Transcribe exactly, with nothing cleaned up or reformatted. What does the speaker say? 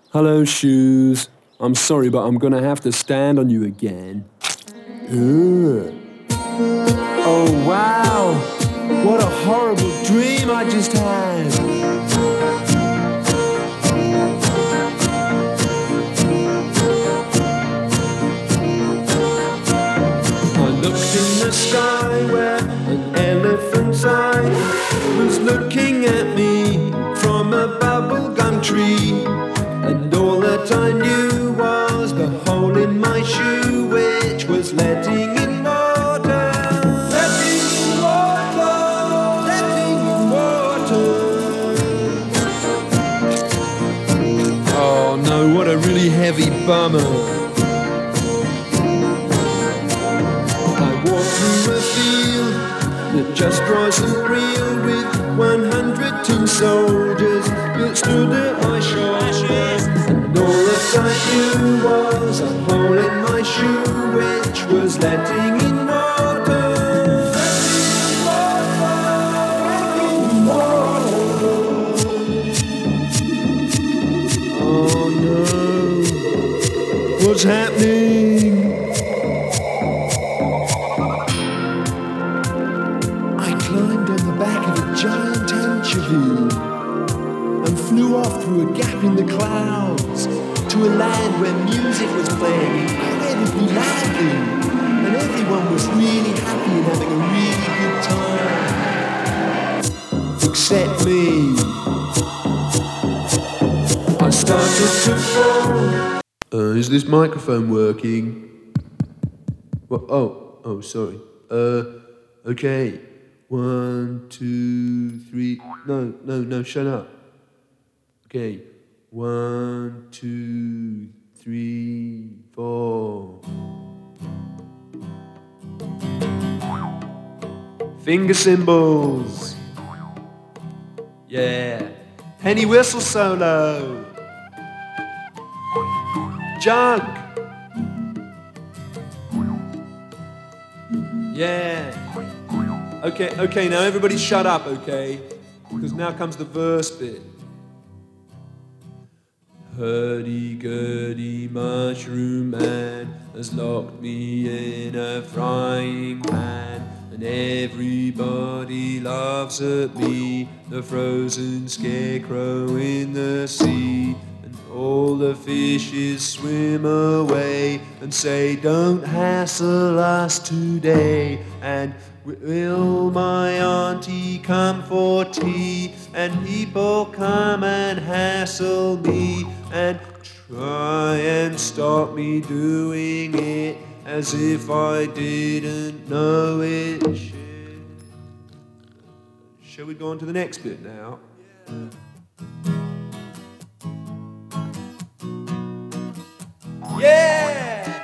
Hello, shoes. I'm sorry, but I'm gonna have to stand on you again. Ugh. Oh, wow! What a horrible dream I just had! I looked in the sky where an elephant's eye was looking at me from a bubblegum tree. And all that I knew was the hole in my shoe, which was letting in water. Letting in water, letting in water. Oh no, what a really heavy bummer. I walked through a field that just wasn't real, with one hundred tin soldiers that stood at my shoulders. And all that I knew was a hole in my shoe, which was letting in water. Letting in water. Oh no, what's happening? I climbed on the back of a giant anchovy and flew off through a gap in the clouds to a land where music was playing incredibly loudly, and everyone was really happy and having a really good time. Except me. I started to fall. Uh, is this microphone working? Well, oh, oh, sorry. Uh, okay. One, two, three. No, no, no, shut up. Okay, one, two, three, four. Finger cymbals. Yeah. Penny whistle solo. Jug. Yeah. Okay, okay, now everybody shut up, okay? Because now comes the verse bit. Hurdy-gurdy mushroom man has locked me in a frying pan, and everybody laughs at me, the frozen scarecrow in the sea. And all the fishes swim away and say, don't hassle us today. And will my auntie come for tea? And people come and hassle me and try and stop me doing it as if I didn't know it. Shall we go on to the next bit now?